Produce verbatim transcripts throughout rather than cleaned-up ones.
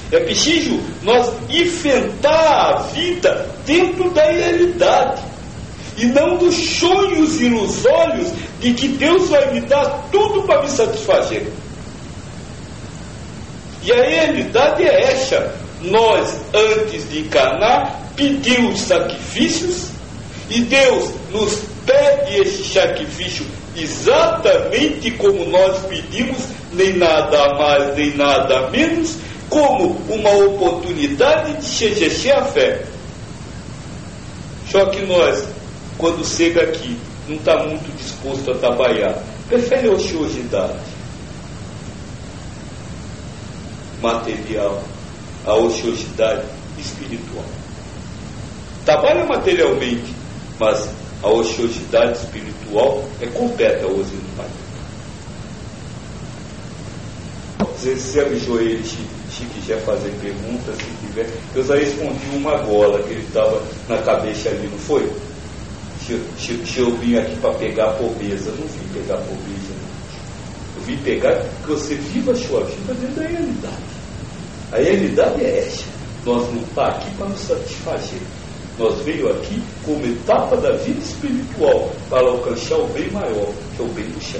É preciso nós enfrentar a vida dentro da realidade. E não dos sonhos ilusórios de que Deus vai me dar tudo para me satisfazer. E a realidade é essa. Nós, antes de encarnar, pedimos sacrifícios, e Deus nos pede esse sacrifício exatamente como nós pedimos, nem nada a mais, nem nada a menos, como uma oportunidade de se exercer a fé. Só que nós, quando chega aqui, não está muito disposto a trabalhar, prefere a ociosidade material, a ociosidade espiritual. Trabalha materialmente, mas a ociosidade espiritual é completa hoje no país. Você avisou ele, se, se quiser fazer perguntas, se tiver. Eu já respondi uma agora, que ele estava na cabeça ali, não foi? Se, se, se eu vim aqui para pegar a pobreza, não vim pegar a pobreza, não. Eu vim pegar que você viva a sua vida dentro da realidade. A realidade é essa. Nós não estamos aqui para nos satisfazer. Nós veio aqui como etapa da vida espiritual para alcançar o bem maior, que é o bem do céu.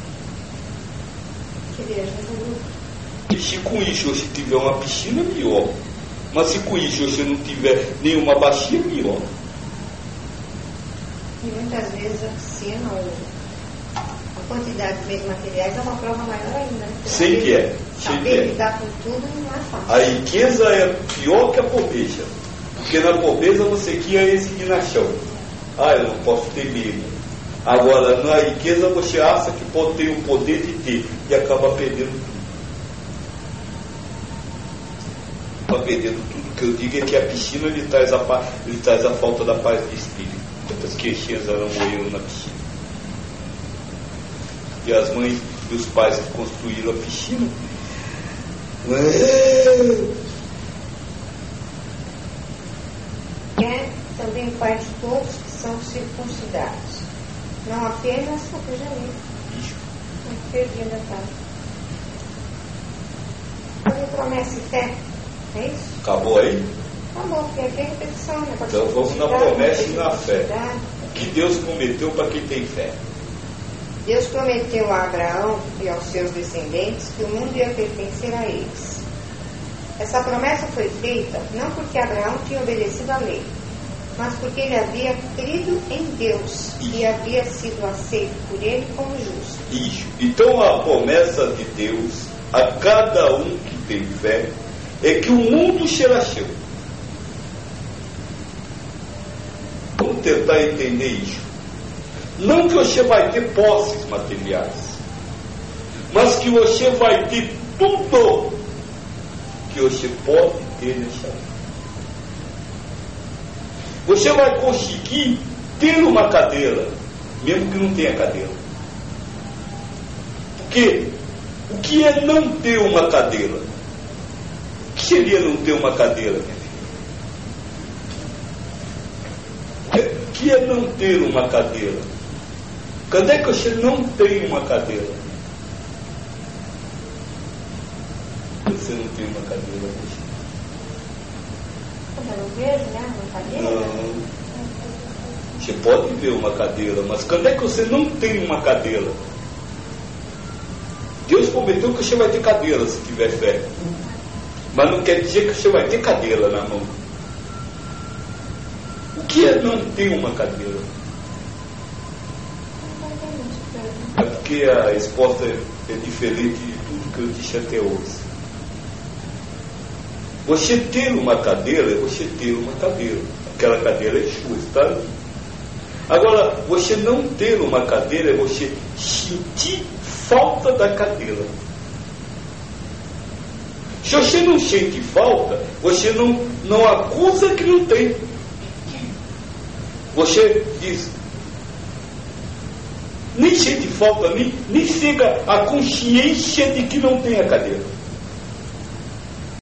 E se com isso você tiver uma piscina, melhor. Mas se com isso você não tiver nenhuma bacia, melhor. E muitas vezes a piscina, a quantidade de bens materiais é uma prova maior ainda. Sei que é. Saber lidar com tudo não é fácil. A riqueza é pior que a pobreza. Porque na pobreza você cria a resignação. Ah, eu não posso ter medo. Agora, na riqueza você acha que pode ter o poder de ter e acaba perdendo tudo. Acaba perdendo tudo. O que eu digo é que a piscina lhe traz a, lhe traz a falta da paz de espírito. Quantas queixinhas eram morreram na piscina? E as mães e os pais que construíram a piscina. É também parte de todos que são circuncidados, não apenas o cruzamento. Muito perdido a parte. Fazer promessa e fé, é isso? Acabou aí? Acabou, porque aqui é repetição, né? Então vamos na promessa e na fé. O que Deus prometeu para quem tem fé? Deus prometeu a Abraão e aos seus descendentes que o mundo ia pertencer a eles. Essa promessa foi feita não porque Abraão tinha obedecido à lei, mas porque ele havia crido em Deus e havia sido aceito por ele como justo. Isso. Então a promessa de Deus a cada um que tem fé é que o mundo será seu. Vamos tentar entender isso. Não que você vai ter posses materiais, mas que você vai ter tudo que você pode ter nessa vida. Você vai conseguir ter uma cadeira, mesmo que não tenha cadeira. Porque o que é não ter uma cadeira? O que seria não ter uma cadeira, minha filha? O que é não ter uma cadeira? Quando é que você não tem uma cadeira? Você não tem uma cadeira hoje. Eu não vejo, né? Uma cadeira? Não. Você pode ver uma cadeira, mas quando é que você não tem uma cadeira? Deus prometeu que você vai ter cadeira se tiver fé. Mas não quer dizer que você vai ter cadeira na mão. O que é não ter uma cadeira? É porque a resposta é, é diferente de tudo que eu disse até hoje. Você ter uma cadeira é você ter uma cadeira. Aquela cadeira é sua, está ali. Agora, você não ter uma cadeira é você sentir falta da cadeira. Se você não sente falta, você não, não acusa que não tem. Você diz, nem sente falta, nem, nem chega a consciência de que não tem a cadeira.